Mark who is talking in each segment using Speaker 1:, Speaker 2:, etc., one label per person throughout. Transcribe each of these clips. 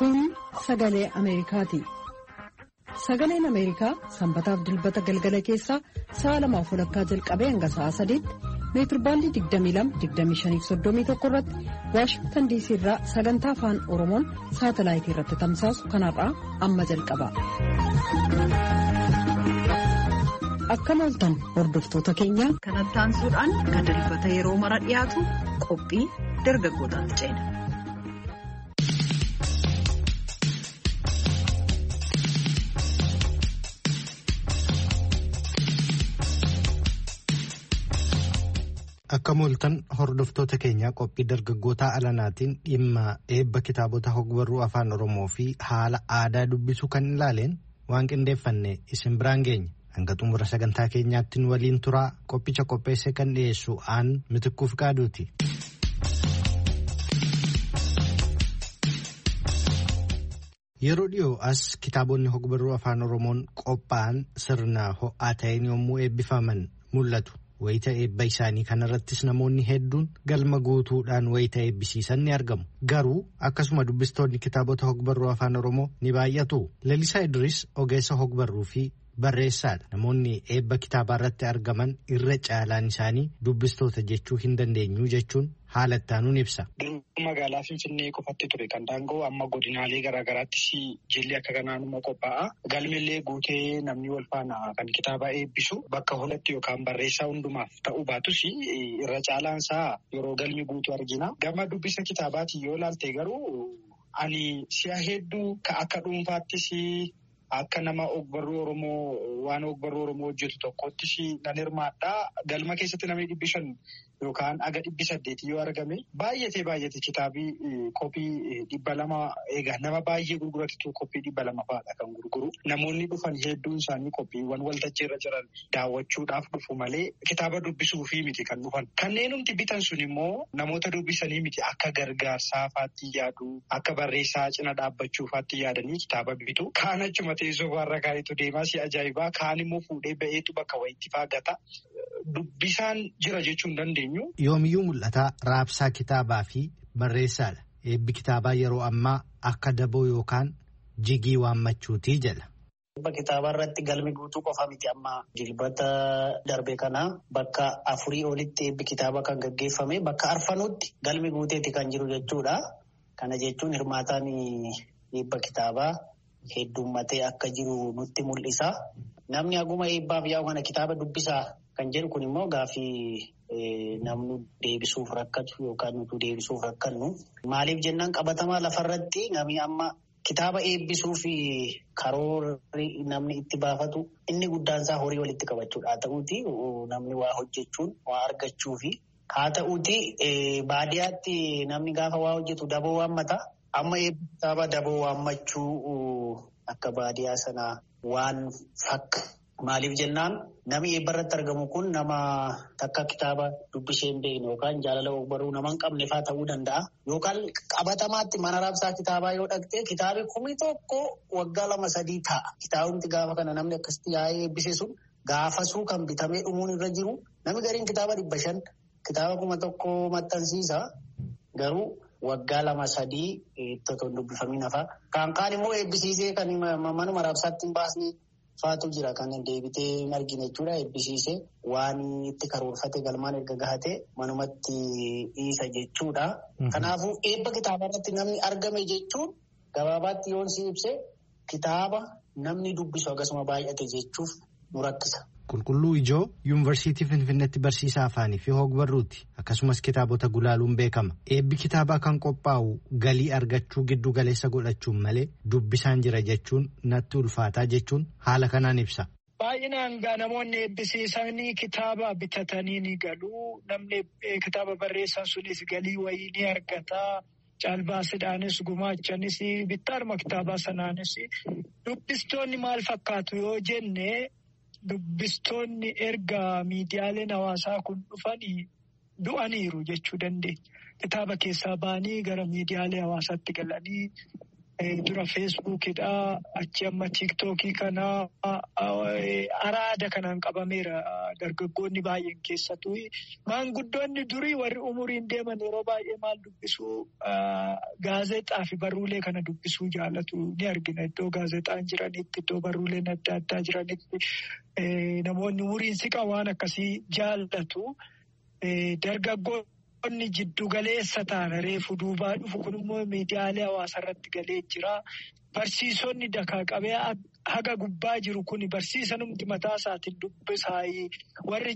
Speaker 1: Kun sagalee Ameerikaati. Sagaleen Ameerikaa sanbataaf dilbata galgala keessaa sa'a 2:00 jalqabee hanga sa'a 3:00 meetirbaandii 22-25-31 irratti Waashingtan DC irraa sagantaa afaan Oromoon saatalaayitii irratti tamsaasu kanarraa amma jalqaba. Akka mooltan hordoftoota keenya
Speaker 2: kanatti aansuudhaan kan dilbata yeroo mara dhiyaatu qophii dargaggootaatti ceena.
Speaker 3: Akka mooltan hordoftoota keenya qophii dargaggootaa alanaatiin dhimma eebba kitaabota hogbarruu afaan Oromoo fi haala aadaa dubbisuu kan ilaaleen waan qindeeffanne isin biraan geenya. Hanga xumura sagantaa keenyaatti waliin turaa qophicha qopheesse kan dhiyeessu aan Mitikkuuf Qaaduuti. Yeroo dhiyoo as kitaabonni hogbarruu afaan Oromoon qophaa'an sirna ho'aa ta'een yommuu eebbifaman mul'atu. Wayita eebba isaanii kanarrattis namoonni hedduun galma guutuudhaan wayita eebbisiisan ni argamu. Garuu akkasuma dubbistoonni kitaabota hogbarruu afaan Oromoo ni baay'atu. Lalisaa Idris ogeessa hogbarruu fi barreessaadha. Namoonni eebba kitaabaa irratti argaman irra caalaan isaanii dubbistoota jechuu hin dandeenyu jechuun haala ittaanuun ibsa.
Speaker 4: Magaalaa Finfinnee qofatti ture kan daangoo amma godinaalee garaagaraattis jilli akka kanaanuma qophaa'a. Galmillee guutee namni wal faana kan kitaaba eebbisu bakka holatti yookaan barreessaa hundumaaf ta'uu baatus irra caalaansaa yeroo galmi guutu argina. Gama dubbisa kitaabaati yoo ilaalte garuu ani si'a hedduu akka dhuunfaattis akka nama ogbarruu Oromoo waan ogbarruu Oromoo hojjetu tokkottis nan hirmaadha. Galma keessatti namni 500 yookaan aga 800 yoo argame baay'ate kitaabii koppii 200 egaa nama baay'ee gurguratu koppii 200 fa'aadha kan gurguru. Namoonni dhufan hedduun isaanii koppiiwwan waltajjii irra jiran daawwachuudhaaf dhufu malee kitaaba dubbisuufii miti kan dhufan. Kanneen humti bitan sun immoo namoota dubbisanii miti akka gargaarsaa faatti yaadu akka barreessaa cina dhaabbachuu faatti yaadanii kitaaba bitu. Kaan achuma teessoo warra gaariitu deemaa si ajaa'ibaa kaan immoo fuudhee ba'eetu bakka wayitti faagata. Dubbisaan jira jechuun dandeenya.
Speaker 3: Yoomiyyuu mul'ataa raabsaa kitaabaa fi barreessaadha. Eebbi kitaabaa yeroo ammaa akka daboo yookaan jigii waammachuutii jedha.
Speaker 5: Eebba kitaabaa irratti galmi guutuu qofa miti amma dilbata darbe kana bakka 4 olitti eebbi kitaabaa kan gaggeeffame bakka arfanuutti galmi guuteeti kan jiru jechuudha. Kana jechuun hirmaataan eebba kitaabaa heddummatee akka jiru nutti mul'isa. Namni haguma eebbaaf yaa'u kana kitaaba dubbisaa kan jedhu kun immoo gaaffii namni deebisuuf rakkatu yookaan nuti deebisuuf rakkannu. Maaliif jennaan qabatamaa lafarratti namni amma kitaaba eebbisuu fi karoorri namni itti baafatu inni guddaan isaa horii walitti qabachuudha. Haa ta'uuti namni waa hojjechuun waa argachuu fi haa ta'uuti baadiyyaatti namni gaafa waa hojjetu daboo waammata. Amma eebbi kitaaba daboo waammachuu akka baadiyyaa sanaa waan fakka. Maaliif jennaan namni eebba irratti argamu kun nama takka kitaaba dubbisee hin beekne yookaan jaalala ogbarruu nama hin qabne fa'aa ta'uu danda'a. Yookaan qabatamaatti mana raabsaa kitaabaa yoo dhaqxee kitaabi 1,000 waggaa 2-3 ta'a. Kitaabumti gaafa kana namni akkasitti yaa'ee eebbise sun gaafasuu kan bitamee dhumuun irra jiru namni gariin kitaaba 500 kitaaba 1,000 maxxansiisa garuu waggaa 2-3 totoon dubbifamiin hafa. Kaan immoo eebbisiisee kan manuma raabsaatti hin baasne. Faatu jira kan deebitee hin argine jechuudha. Eebbisiisee waan itti karoorfate galmaan erga gahate manumatti dhiisa jechuudha. Kanaafuu eebba kitaaba irratti namni argame jechuun gabaabaatti yoon si ibse kitaaba namni dubbisu akkasuma baay'ate jechuuf nu rakkisa.
Speaker 3: Qulqulluu Ijoo Yuunivarsiitii Finfinneetti barsiisaa afaanii fi hogbarruuti. Akkasumas kitaabota gulaaluun beekama. Eebbi kitaabaa kan qophaa'u galii argachuu giddu galeessa godhachuun malee dubbisaan jira jechuun natti ulfaataa jechuun haala kanaan ibsa.
Speaker 4: Baay'inaan namoonni eebbisiisanii kitaaba bitatanii ni galu. Namni kitaaba barreessan sunis galii wayii ni argata. Caalbaasidhaanis gumaachanis bittaaruma kitaabaa sanaanis dubbistoonni maal fakkaatu yoo jenne. Dubbistoonni erga miidiyaaleen hawaasaa kun dhufanii du'aniiru jechuu dandeenya. Kitaaba keessaa ba'anii gara miidiyaalee hawaasaatti galanii dura feesbuukidha achi amma tiiktookii kana araada kanaan qabameera dargaggoonni baay'een keessattuu maanguddoonni durii warri umuriin deeman yeroo baay'ee maal dubbisuu gaazexaa fi barruulee kana dubbisuu jaalatu ni argina iddoo gaazexaan jiranitti iddoo barruuleen adda addaa jiranitti namoonni umuriin siqa waan akkasii jaallatu dargaggoonni. Inni jiddu galeessa taana reefu duubaa dhufu kun immoo miidiyaalee hawaasaa irratti galee jira. Barsiisonni dakaa qabee haga gubbaa jiru kun barsiisanumti mataa isaatiin dubbisaayii warri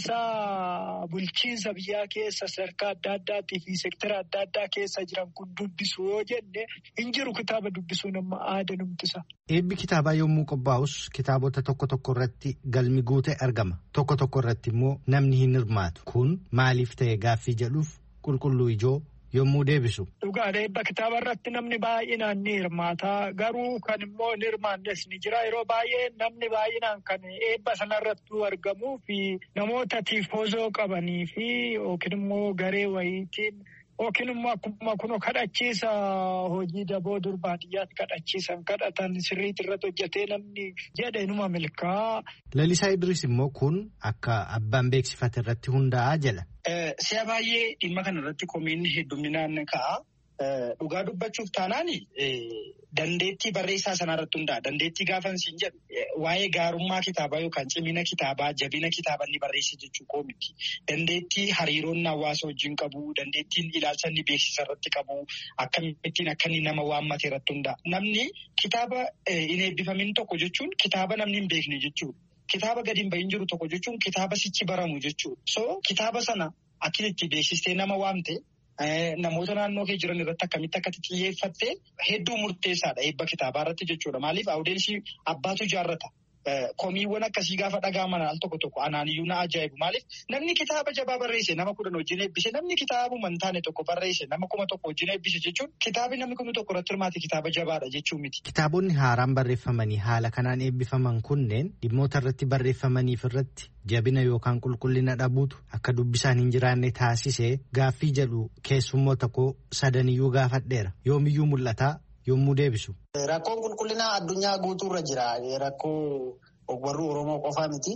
Speaker 4: caasaa bulchiinsa biyyaa keessa sadarkaa adda addaatii fi seektara adda addaa keessa jiran kun dubbisu yoo jenne hin jiru kitaaba dubbisuun amma aadanumtisa.
Speaker 3: Eebbi kitaabaa yommuu qophaa'us kitaabota tokko tokko irratti galmi guute argama. Tokko tokko irratti immoo namni hin hirmaatu. Kun maaliif ta'e gaaffii jedhuuf qulqulluu ijoo yommuu deebisu.
Speaker 4: Dhugaadha eebba kitaaba irratti namni baay'inaan ni hirmaata. Garuu kan immoo hin hirmaannes ni jira. Yeroo baay'ee namni baay'inaan kan eebba sanarrattuu argamuu fi namoota tiifoozoo qabanii fi yookiin immoo garee wayiitiin yookiin immoo akkuma kunoo kadhachiisa hojii daboo dur baadiyyaatti kadhachiisan kadhatan sirriitti irratti hojjetee namni jedhe inuma milkaa.
Speaker 3: Lalisaa Idris immoo kun akka abbaan beeksifate irratti hundaa'aa jedha.
Speaker 4: Si'a baay'ee dhimma kana irratti komiin hedduminaan ka'a. Dhugaa dubbachuuf taanaan dandeettii barreessaa sanaa irratti hundaa'a. Dandeettii gaafan siin jedhu waa'ee gaarummaa kitaabaa yookaan cimina kitaabaa jabina kitaaba inni barreesse jechuu koo miti. Dandeettii hariiroon hawaasa wajjin qabu, dandeettiin ilaalcha inni beeksisa irratti qabu, akkamittiin akka inni nama waammate irratti hundaa'a. Namni kitaaba hin eebbifamin tokko jechuun kitaaba namni hin beekne jechuudha. Kitaaba gadi hin bahin jiru tokko jechuun kitaaba sichi baramu jechuudha. So kitaaba sana akkamitti beeksistee nama waamte namoota naannoo kee jiran irratti akkamitti akka xiyyeeffatte hedduu murteessaadha eebba kitaabaa irratti jechuudha. Maaliif awudeensi abbaatu jaarrata. Komiiwwan akkasii gaafa dhaga'aman al tokko tokko anaaniyyuu na ajaa'ibu. Maaliif namni kitaaba jabaa barreesse nama 10 wajjin eebbise namni kitaabuma hin taane tokko barreesse nama 1,000 wajjin eebbise jechuun kitaabni namni 1,000 irratti hirmaate kitaaba jabaadha jechuu miti.
Speaker 3: Kitaabonni haaraan barreeffamanii haala kanaan eebbifaman kunneen dhimmoota irratti barreeffamaniif irratti jabina yookaan qulqullina dhabuutu akka dubbisaan hin jiraanne taasisee gaaffii jedhu keessummoota koo sadaniyyuu gaafadheera. Yoomiyyuu mul'ataa yommuu deebisu.
Speaker 5: Rakkoon qulqullinaa addunyaa guutuurra jira. Rakkoo ogbarruu Oromoo qofaa miti.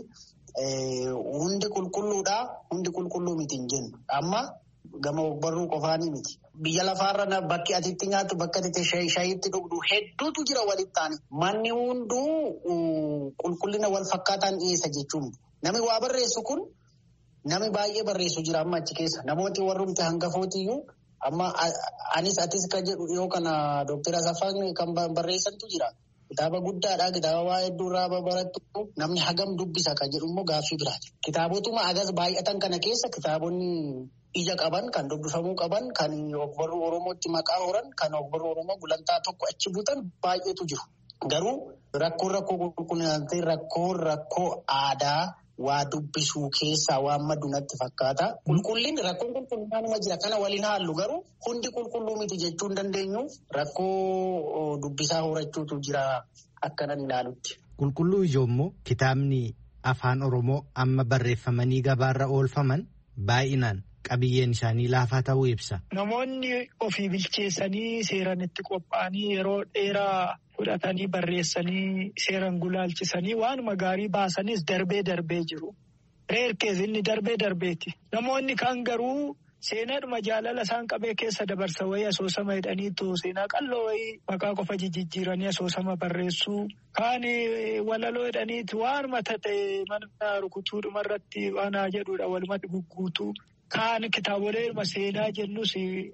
Speaker 5: Hundi qulqulluudhaa hundi qulqulluu miti hin jennu. Amma gama ogbarruu qofaanii miti. Biyya lafaarra bakki atitti nyaatu bakka ati shayiitti dhugdu hedduutu jira walitti taane. Manni hunduu qulqullina wal fakkaataan dhiyeessa jechuun miti. Namni waa barreessu kun namni baay'ee barreessu jira amma achi keessa. Namooti warrumti hangafootiyyuu amma anis atis kan jedhu yoo kana Dr. Asaffaan kan barreessantu jira. Kitaaba guddaadha. Kitaaba waa hedduurraa barattu namni hagam dubbisa kan jedhu immoo gaaffii biraati. Kitaabotuma agas baay'atan kana keessa kitaabonni ija qaban kan dubbifamuu qaban kan ogbarruu Oromootti maqaa horan kan ogbarruu Oromoo gulantaa tokko achi buutan baay'eetu jiru. Garuu rakkoo qulqullinaa rakkoo aadaa waa dubbisuu keessaa waan maddu natti fakkaata. Rakkoon qulqullinaa jira kana waliin haallu garuu hundi qulqulluu miti jechuu hin dandeenyu rakkoo dubbisaa horachuutu jira akkanan ilaalutti.
Speaker 3: Qulqulluu ijoommoo kitaabni afaan Oromoo amma barreeffamanii gabaarra oolfaman baay'inaan qabiyyeen isaanii laafaa ta'uu ibsa.
Speaker 4: Namoonni ofii bilcheessanii seeran itti qophaa'anii yeroo dheeraa fudhatanii barreessanii seeran gulaalchisanii waanuma gaarii baasanis darbee jiru. Reerkees inni darbeeti. Namoonni kaan garuu seenaadhuma jaalala isaan qabee keessa dabarsa wayii asoosama jedhaniitu seenaa qalloo wayii maqaa qofa jijjiiranii asoosama barreessuu. Kaan walaloo jedhaniitu waanuma ta'e mana rukutuudhuma irratti waanaa jedhuudha walumatti gugguutuu. Kaan kitaabolee seenaa jennus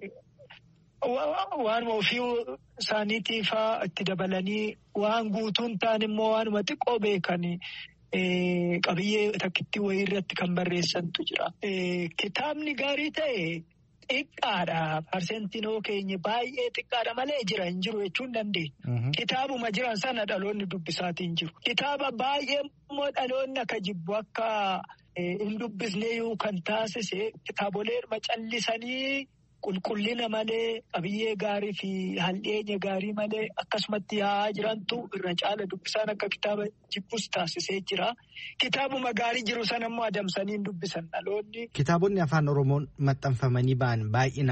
Speaker 4: waanuma ofii isaaniitiifaa itti dabalanii waan guutuun ta'an immoo waanuma xiqqoo beekan qabiyyee takkitti wayii irratti kan barreessantu jira. Kitaabni gaarii ta'e xiqqaadha. Parsentiin keenya baay'ee xiqqaadha malee jira hin jiru jechuun dandeenya. Kitaabuma jiran sana dhaloonni dubbisaatiin jiru. Kitaaba baay'ee immoo dhaloonni akka jibbu akka hin dubbisneeyyuu kan taasise kitaabolee callisanii qulqullina malee qabiyyee gaarii fi handheenya gaarii malee akkasumatti yaa'aa jirantu irra caala dubbisaan akka kitaaba jibbus taasisee jira. Kitaabuma gaarii jiru sana immoo adamsanii hin dubbisan dhaloonni.
Speaker 3: Kitaabonni afaan Oromoon maxxanfamanii ba'an baay'inaan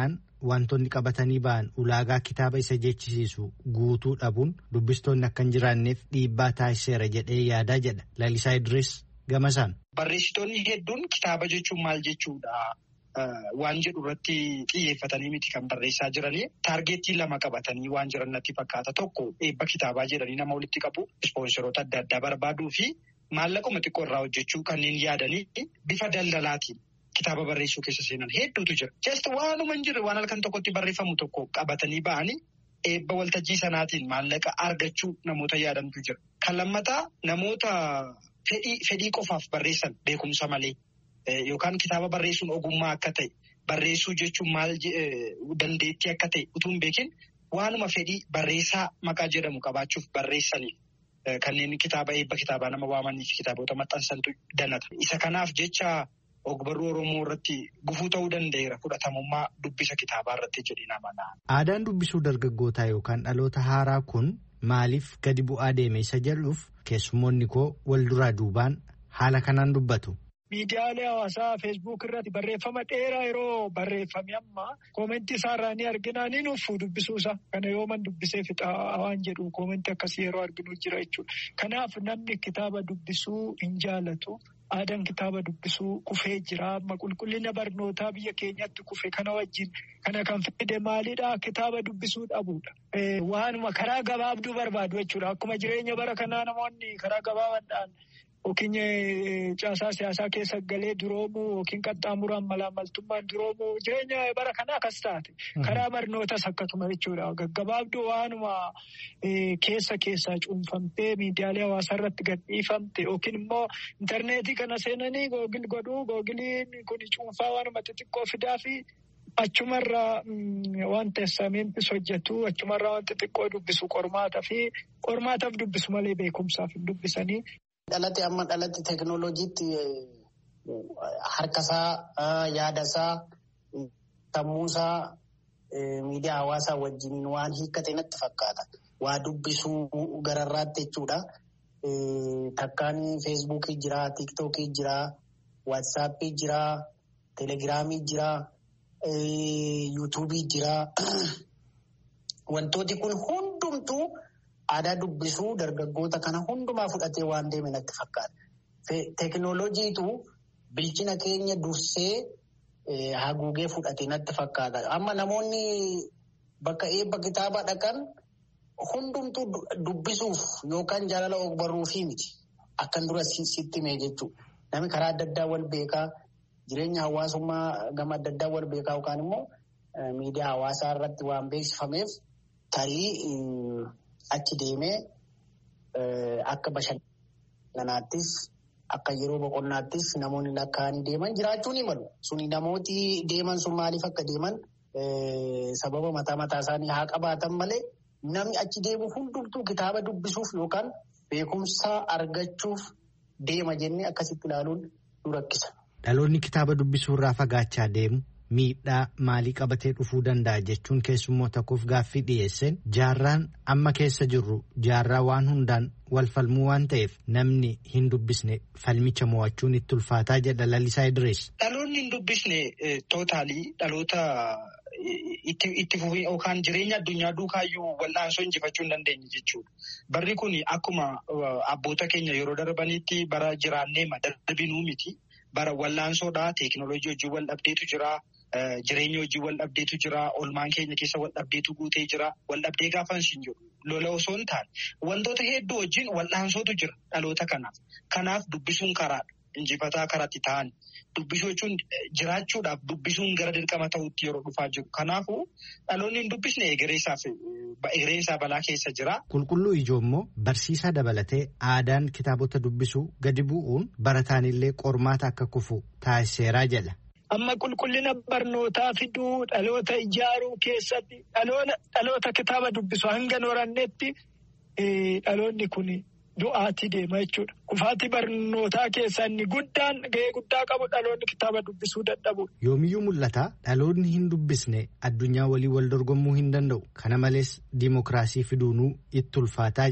Speaker 3: wantoonni qabatanii ba'an ulaagaa kitaaba isa jechisiisu guutuu dhabuun dubbistoonni akka hin jiraanneef dhiibbaa taasiseera jedhee yaadaa jedha Lalisaa Idris gamasaan.
Speaker 4: Barreessitoonni hedduun kitaaba jechuun maal jechuudha waan jedhu irratti xiyyeeffatanii miti kan barreessaa jiranii taargeettii lama qabatanii waan jiran natti fakkaata. Tokko eebba kitaabaa jedhanii nama walitti qabu ispoonseroota adda addaa barbaaduu fi maallaquma xiqqoo irraa hojjechuu kanneen yaadanii bifa daldalaatiin kitaaba barreessuu keessa seenan hedduutu jira. Just waanuma hin jirre waan halkan tokkotti barreeffamu tokko qabatanii ba'anii eebba waltajjii sanaatiin maallaqa argachuu namoota yaadantu jira. Kan lammataa namoota fedhii qofaaf barreessan beekumsa malee yookaan kitaaba barreessuun ogummaa akka ta'e barreessuu jechuun maal dandeettii akka ta'e utuu hin beekin waanuma fedhii barreessaa maqaa jedhamu qabaachuuf barreessaniif kanneen kitaaba eebba kitaabaa nama waamanii fi kitaabota maxxansantu danata. Isa kanaaf jecha ogbarruu Oromoo irratti gufuu ta'uu danda'eera fudhatamummaa dubbisa kitaabaa irratti jedhee nama na'a.
Speaker 3: Aadaan dubbisuu dargaggootaa yookaan dhaloota haaraa kun maaliif gadi bu'aa deeme isa jedhuuf keessummoonni koo wal duraa duubaan haala kanaan dubbatu.
Speaker 6: Miidiyaalee hawaasaa feesbuuk irratti barreeffama dheeraa yeroo barreeffame amma koomentii isaarraa ni argina ni nuufu dubbisuusa. Kana yooman dubbisee fixaa waan jedhu koomentii akkasii yeroo arginu jira jechuudha. Kanaaf namni kitaaba dubbisuu hin jaalatu. Aadaan kitaaba dubbisuu kufee jira. Amma qulqullina barnootaa biyya keenyatti kufe kana wajjin kana kan fide maalidhaa kitaaba dubbisuu dhabuudha. Waanuma karaa gabaabduu barbaadu jechuudha. Akkuma jireenya bara kanaa namoonni karaa gabaabaadhaan yookiin caasaa siyaasaa keessa galee duroomuu yookiin qaxxaamuraan malaamaltummaan duroomuu jireenya bara kanaa akkas taate. Karaa barnootas akkasuma jechuudha. Gaggabaabduu waanuma keessaa cuunfamtee miidiyaalee hawaasaa irratti gadhiifamte yookiin immoo intarneetii kana seenanii googil godhuu googiliin kun cuunfaa waanuma xixiqqoo fidaa fi achumarraa waan teessamentis hojjetu achumarraa waan xixiqqoo dubbisu qormaataaf dubbisu malee beekumsaaf hin dubbisanii.
Speaker 5: Dhalate amma dhalate teekinooloojiitti harkasaa yaadasaa sammuusaa miidiyaa hawaasaa wajjin waan hiikkate natti fakkaata. Waa dubbisuu gararraatti jechuudha. Takkaan feesbuukii jira, tiiktookii jira, waatsaappii jira, teelegiraamii jira, yuutuubii jira. Wantooti kun hundumtuu aadaa dubbisuu dargaggoota kana hundumaa fudhatee waan deeme natti fakkaata. Teekinooloojiitu bilchina keenya dursee haguugee fudhatee natti fakkaata. Amma namoonni bakka eebba kitaaba dhaqan hundumtuu dubbisuuf yookaan jaalala ogbarruufii miti. Akkan dura sitti himee jechuudha. Namni karaa adda addaa wal beekaa jireenya hawaasummaa gama adda addaa wal beekaa yookaan immoo miidiyaa hawaasaa irratti waan beeksifameef tarii achi deemee akka bashannanaattis akka yeroo boqonnaattis namoonni lakkaa'anii deeman jiraachuu ni malu. Suni namooti deeman sun maaliif akka deeman sababa mataa isaanii haa qabaatan malee namni achi deemu hundumtuu kitaaba dubbisuuf yookaan beekumsa argachuuf deema jennee akkasitti ilaaluun nu rakkisa.
Speaker 3: Dhaloonni kitaaba dubbisuu irraa fagaachaa deemu miidhaa maalii qabatee dhufuu danda'a jechuun keessummoota koof gaaffii dhiyeesseen jaarraan amma keessa jirru jaarraa waan hundaan wal falmuu waan ta'eef namni hin dubbisne falmicha mo'achuun itti ulfaataa jedha Lalisaa Idris.
Speaker 4: Dhaloonni hin dubbisne tootaalii dhaloota itti fufii yookaan jireenya addunyaa duukaayyuu wal'aansoo injifachuu hin dandeenye jechuudha. Barri kun akkuma abboota keenya yeroo darbanitti bara jiraannee darbinuu miti. Bara wal'aansoodhaa teekinooloojii wajjin wal dhabdeetu jira. Jireenya wajjin wal dhabdeetu jira. Oolmaan keenya keessa wal dhabdeetu guutee jira. Wal dhabdee gaafa hin jiru. Lola osoo hin taane wantoota hedduu wajjin wal'aansootu jira dhaloota kanaaf. Kanaaf dubbisuun karaadha. Injifataa karaatti ta'an. Dubbisuu jechuun jiraachuudhaaf dubbisuun gara dirqama ta'utti yeroo dhufaa jiru. Kanaafuu dhaloonni hin dubbisne egereensaa balaa keessa jira.
Speaker 3: Qulqulluu ijoo immoo barsiisaa dabalatee aadaan kitaabota dubbisuu gadi bu'uun barataanillee qormaata akka kufu taasiseeraa jedha.
Speaker 6: Amma qulqullina barnootaa fiduu dhaloota ijaaruu keessatti dhaloota kitaaba dubbisu hanga horannetti dhaloonni kun du'aatti deema jechuudha. Kufaatii barnootaa keessaa inni guddaan gahee guddaa qabu dhaloonni kitaaba dubbisuu dadhabu.
Speaker 3: Yoomiyyuu mul'ata dhaloonni hin dubbisne addunyaa walii wal dorgommuu hin danda'u. Kana malees diimokiraasii fiduunuu itti ulfaataa jala.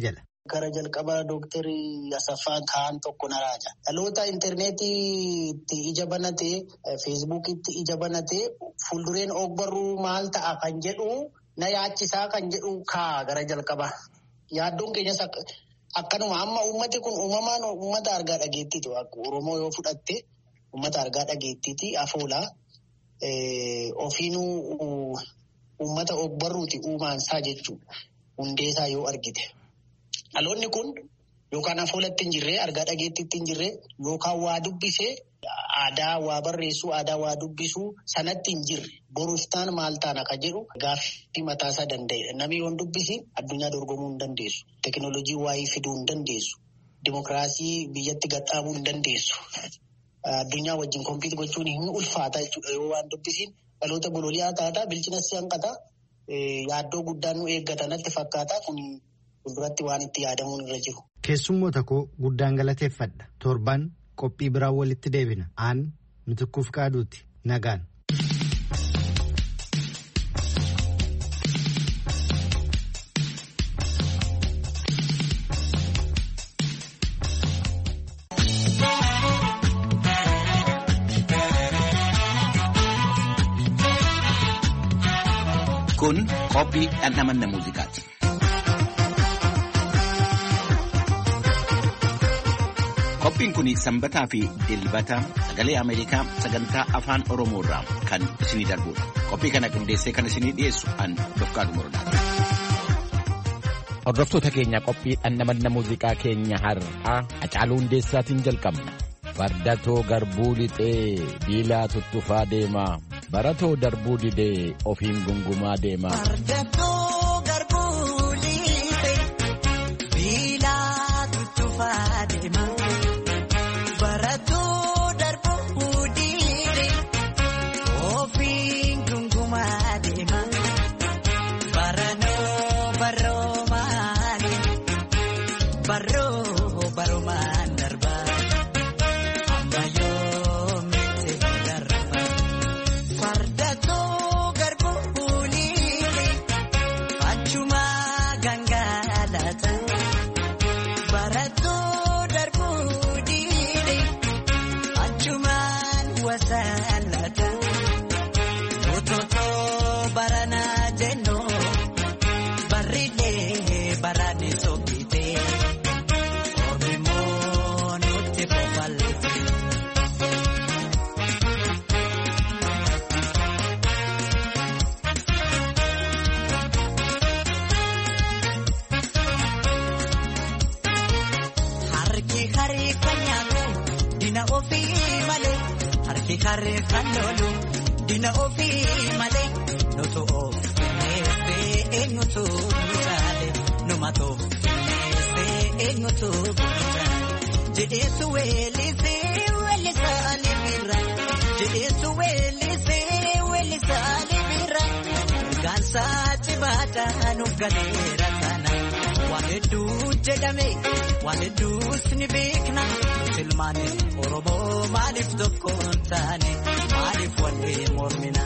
Speaker 5: gara jalqabaa Dooktarii Asaffaan Kaan tokko na raaja. Dhaloota intarneetiitti ija banatee feesbuukiitti ija banatee fuuldureen ogbarruu maal ta'a kan jedhu na yaachisaa kan jedhu kaa gara jalqabaa. Yaaddoon keenyas akkanuma amma uummati kun uumamaan uummata argaa dhageettiitu Oromoo yoo fudhatte uummata argaa dhageettiiti afoolaa ofiinuu uummata ogbarruuti uumaansaa jechuudha. Hundeesaa yoo argite. Dhaloonni kun yookaan afoolatti hin jirre argaa dhageettiitti hin jirre yookaan waa dubbisee aadaa waa barreessuu aadaa waa dubbisuu sanatti hin jirre borustaan maal taana ka jedhu gaaffii mataasaa danda'e. Namni yoon dubbisi addunyaa dorgomuu hin dandeessu. Teekinooloojii waa'ee fiduu hin dandeessu. Dimookiraasii biyyatti gadhaabuu hin dandeessu. Addunyaa wajjin kompiit gochuun hin ulfaata jechuudha yoo waan dubbisiin dhaloota bololi'aa taataa bilchina si hanqata. Yaaddoo guddaan nu eeggata natti fakkaata kun fuulduratti waan itti yaadamuun irra jiru.
Speaker 3: Keessummoota koo guddaan galateeffadha. Torban qophii biraan walitti deebina. Aan Mitikkuuf Qaaduuti. Nagaan.
Speaker 7: Kun qophii dhandhamanna muuziqaati. Qophiin kun sanbataa fi dilbata sagalee Ameerikaa sagantaa afaan Oromoo irraa kan isinii darbudha. Qophii kana qindeessee kan isinii dhiyeessu an Dofqaadu Morodaati.
Speaker 8: Hordoftoota keenya qophii dhandhamanna muuziqaa keenya har'aa Hacaaluu Hundeessaatiin jalqabna. Fardatoo garbuu lixee diilaa tuttufaa deemaa. Baratoo darbuu didee ofiin gungumaa deemaa.
Speaker 9: Fardatoo garbuu lixee diilaa tuttufaa deemaa. Baratoo darbuu didee ofiin gungumaa deemaa. Baranoo baroo maali baroo baroo maan darbaa. Harki kan lolu dina ofii malee nutu of neefee eenyutu nusaale numatu neefee eenyutu nusaale jedheesu weellisee weellisaale birra jedheesu weellisee weellisaale birra gaansaa cibaadhaa nu galeera sana waan hedduu jedhame waan hedduus ni beekna. Silmaane Oromoo maaliif tokkoon taane maaliif wallee mormina.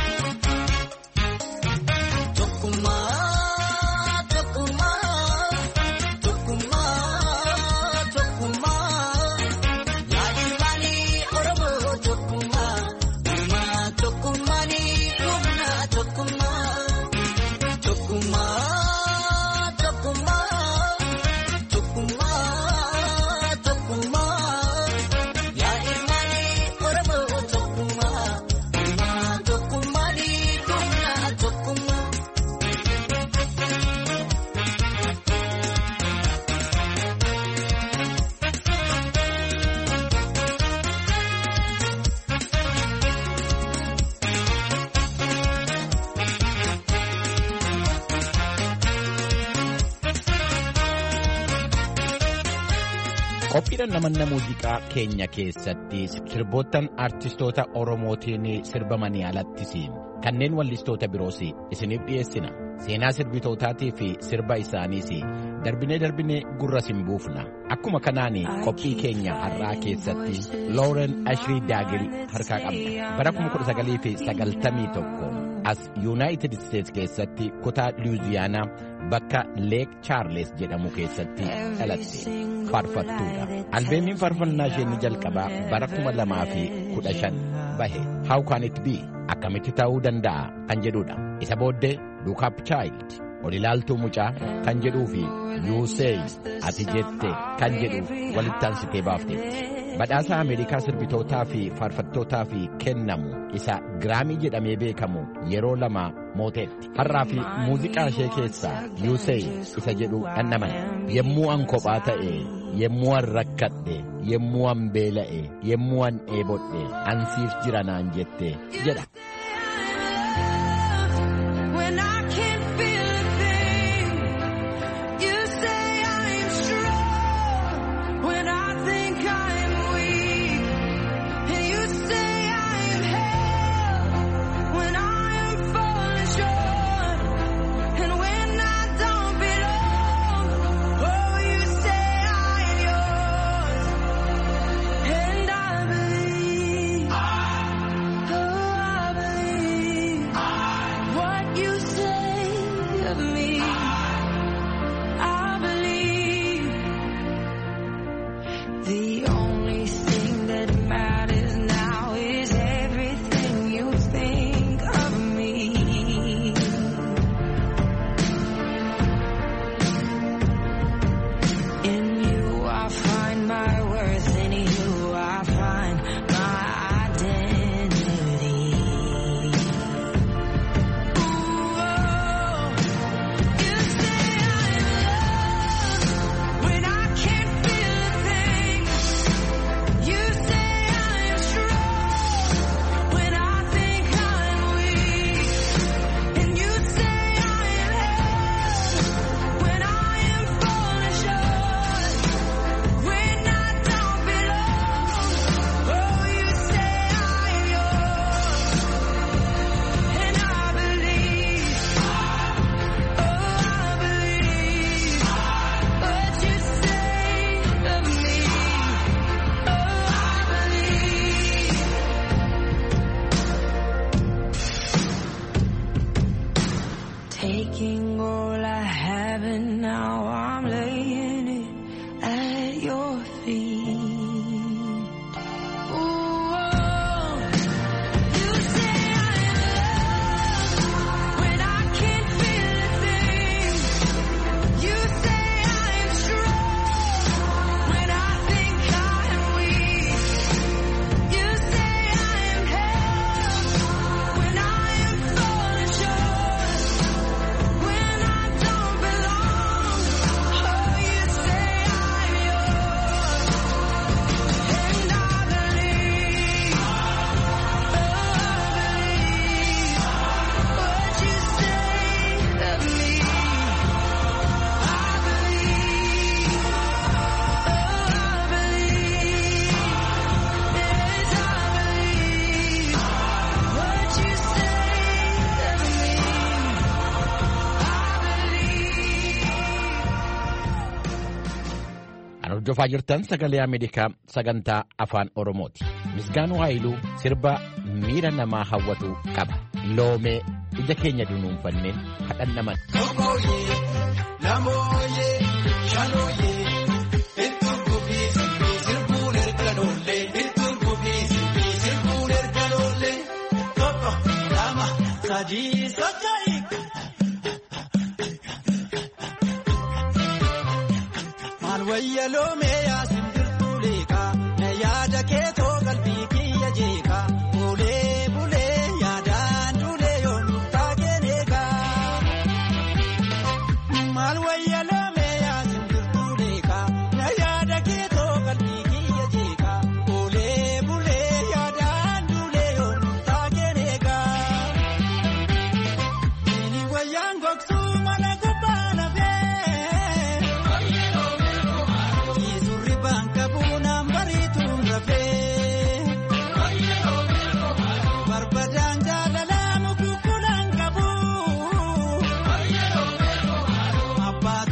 Speaker 9: Tokkummaa tokkummaa tokkummaa tokkummaa yaadimanii Oromoo tokkummaa uumaa tokkummaanii humna tokkummaa tokkummaa.
Speaker 8: Qophiidhaan namanna muuziqaa keenya keessatti sirboottan artistoota Oromootiin sirbamanii alattis kanneen wallistoota biroos isiniif dhiyeessina. Seenaa sirbitootaatii fi sirba isaaniis darbinee gurra sin buufna. Akkuma kanaan qophii keenya har'aa keessatti Looren Ashrii Daagil harkaa qabna. Bara 1991 as Yuunaayitid Isteets keessatti kutaa Luuziyaanaa bakka Leek Chaarles jedhamu keessatti dhalatte. Faarfattuudha. Albeemiin faarfannaa ishee inni jalqabaa bara 2015 bahe. How can it be? Akkamitti ta'uu danda'a kan jedhudha. Isa booddee Look Up Child, ol ilaaltuu mucaa kan jedhuu fi You Say, ati jette kan jedhu walitti aansitee baafteetti. Badhaasa Ameerikaa sirbitootaa fi faarfattootaa fi kennamu isa Giraamii jedhamee beekamu yeroo 2 mooteetti. Har'aa fi muuziqaa ishee keessaa You Say isa jedhu dhannaman. Yemmuu an kophaa ta'e, yemmuu an rakkadhe, yemmuu an beela'e, yemmuu an dheebodhe, an siif jira naan jette jedha.
Speaker 10: Taking all I have and now I'm laying it at your feet. Ooh, you say I'm in love when I can't feel a thing. You say I'm strong when I think I'm weak. You say I'm held when I am falling short. When I don't belong, oh, you say I'm yours, and I believe, oh, I believe what you say of me. I believe, oh, I believe, yes, I believe what you say of me.
Speaker 8: Kan hordofaa jirtan sagalee Ameerikaa sagantaa afaan Oromooti. Misgaanuu Haayiluu sirba miira namaa hawwatu qaba. Loomee ija keenya dunuunfannee hadhannaman.
Speaker 9: Barbadaan jaalala mukukulaan qabu.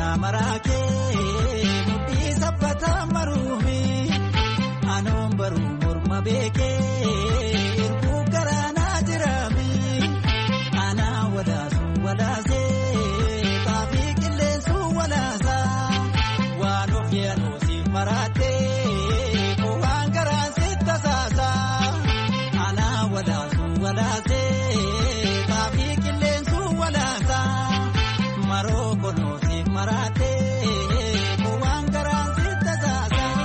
Speaker 9: maraakee mudhii sabbataa maruumi anoon baruu morma beekee erguu garaanaa jiraami anaa walaasuu walaasee taafii qilleensuu walaasaa waan of yaanuu siif maraatee waan garaan siif tasaasaa anaa walaasuu walaasee taafii qilleensuu walaasaa maroo konoo siif maraatee waan garaan siif tasaasaa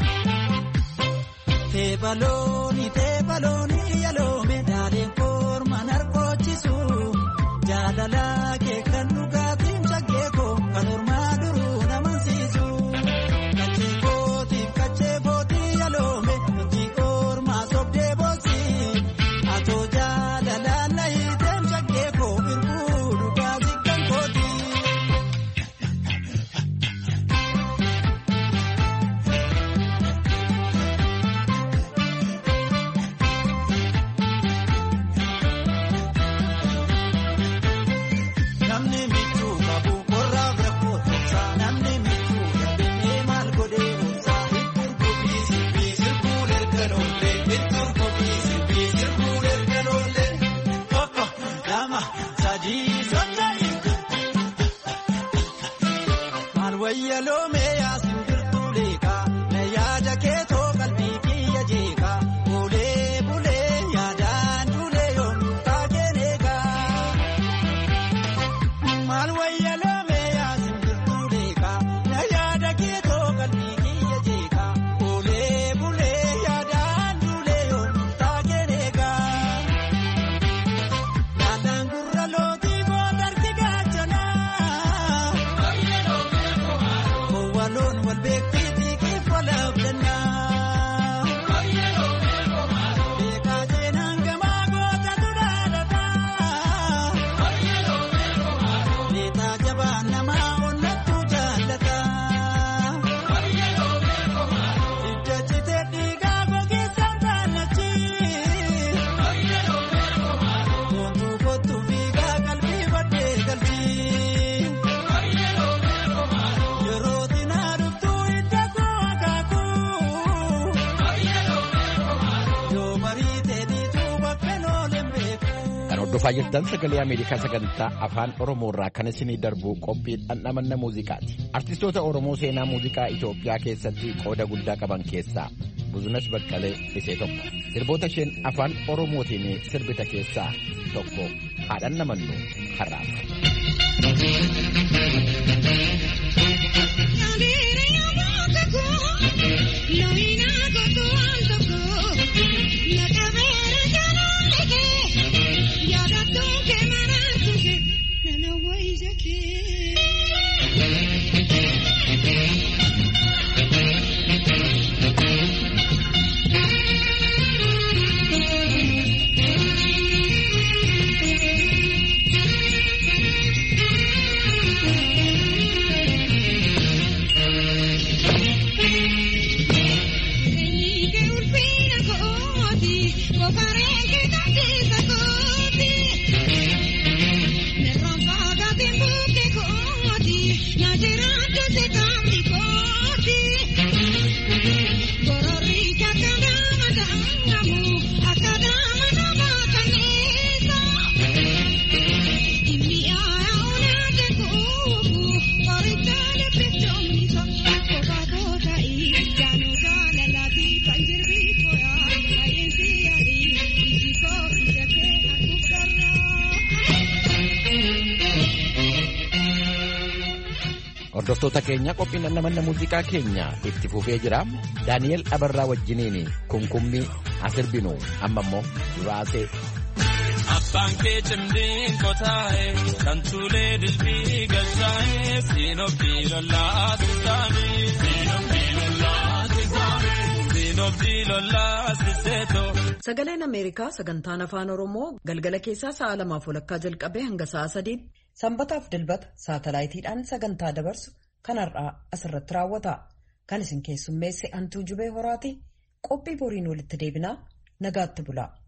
Speaker 9: teebalooni yaloome daaleen kormaan harkoochisu jaalalaa kee kan dhugaatiin shaggee koo kan hormaa duruu namansiisu kachee kootii yaloome ijji kormaa sobdee boossi atoo jaalalaa na hiiteen shaggee koo irkuu dhugaatii kan kooti. Namni michuu qabu qorraaf rakkoo tokkosaa namni michuu yaadamee maal godhee oolsaa itturgoobii sirbii sirbuun erga noollee itturgoobii sirbii sirbuun erga noollee tokko lama sadii socho'i maal wayya loomee yaasin birtuu leekaa na yaada keetoo qalbii kiyya jeekaa bulee bulee yaadaan duulee yoomuu taageen eegaa. Maal wayya loomee yaasin birtuu leekaa na yaada keetoo qalbii kiyya jeekaa bulee bulee yaadaan duulee yoomuu taageen eegaa. Yaadaan gurra lootii boodarki gaachanaa waloon wal beektiitii kiif walaaf jennaa beekaa seenaan gamaa gootatu dhaadhataa beekaa jabaan namaa onnattuu jaallataa iddachitee dhiigaa gogeessaan taannachi moontuu kottuu fiigaa qalbii baddee galchii. Yeroo dinaa dhuftuu hidda koo akaakuu yoo mariitee dhiituu bakkee nooleen beeku.
Speaker 8: Kan hordofaa jirtan sagalee Ameerikaa sagantaa afaan Oromoo irraa kan isinii darbu qophii dhandhamanna muuziqaati. Artistoota Oromoo seenaa muuziqaa Itoophiyaa keessatti qooda guddaa qaban keessaa Buzunesh Baqqalee isee tokko. Sirboota isheen afaan Oromootiin sirbite keessaa tokko haa dhandhamannu har'aaf. Hordoftoota keenya qophiin dhandhamanna muuziqaa keenya itti fufee jira. Daani'el Abarraa wajjiniin kunkummii asirbinu amma immoo duraasee.
Speaker 11: Abbaan kee cimdiin kotaa'e kan tuulee dilbii galchaa'e siinobdii lollaa sisaanii siinobdii lollaa siseetoo.
Speaker 2: Sagaleen Ameerikaa sagantaan afaan Oromoo galgala keessaa sa'a 2:00 jalqabee hanga sa'a 3 sanbataaf dilbata saatalaayitiidhaan sagantaa dabarsu kan har'aa asirratti raawwata. Kan isin keessummeesse Antuu Jubee Horaati. Qophii boriin walitti deebinaa nagaatti bulaa.